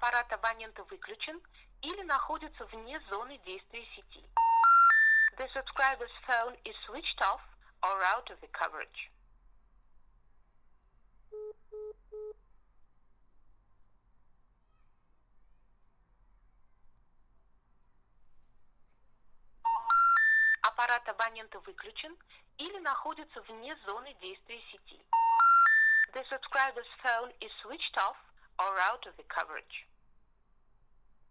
Аппарат абонента выключен или находится вне зоны действия сети. The subscriber's phone is switched off or out of the coverage. Аппарат абонента выключен или находится вне зоны действия сети. The subscriber's phone is switched off or out of the coverage.